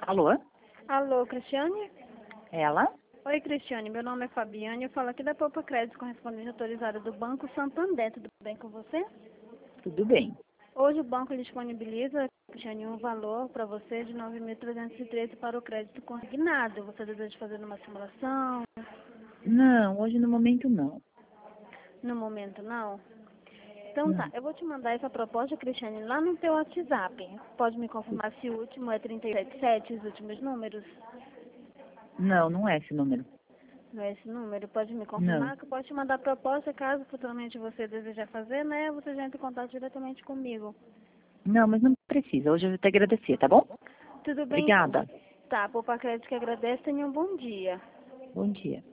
Alô? Alô, Cristiane? Ela? Oi, Cristiane. Meu nome é Fabiane. Eu falo aqui da Poupa Crédito, correspondente autorizada do Banco Santander. Tudo bem com você? Tudo bem. Hoje o banco disponibiliza, Cristiane, um valor para você de 9.313 para o crédito consignado. Você deseja fazer uma simulação? Não, hoje no momento não. No momento, não? Então tá, Não. eu vou te mandar essa proposta, Cristiane, lá no teu WhatsApp. Pode me confirmar se o último é 377, os últimos números? Não, não é esse número. Não é esse número? Pode me Não. confirmar que eu posso te mandar a proposta, caso futuramente você desejar fazer, né? Você já entra em contato diretamente comigo. Não, mas não precisa. Hoje eu vou te agradecer, tá bom? Tudo bem, então. Obrigada. Tá, Poupa Crédito que agradece. Tenha um bom dia. Bom dia.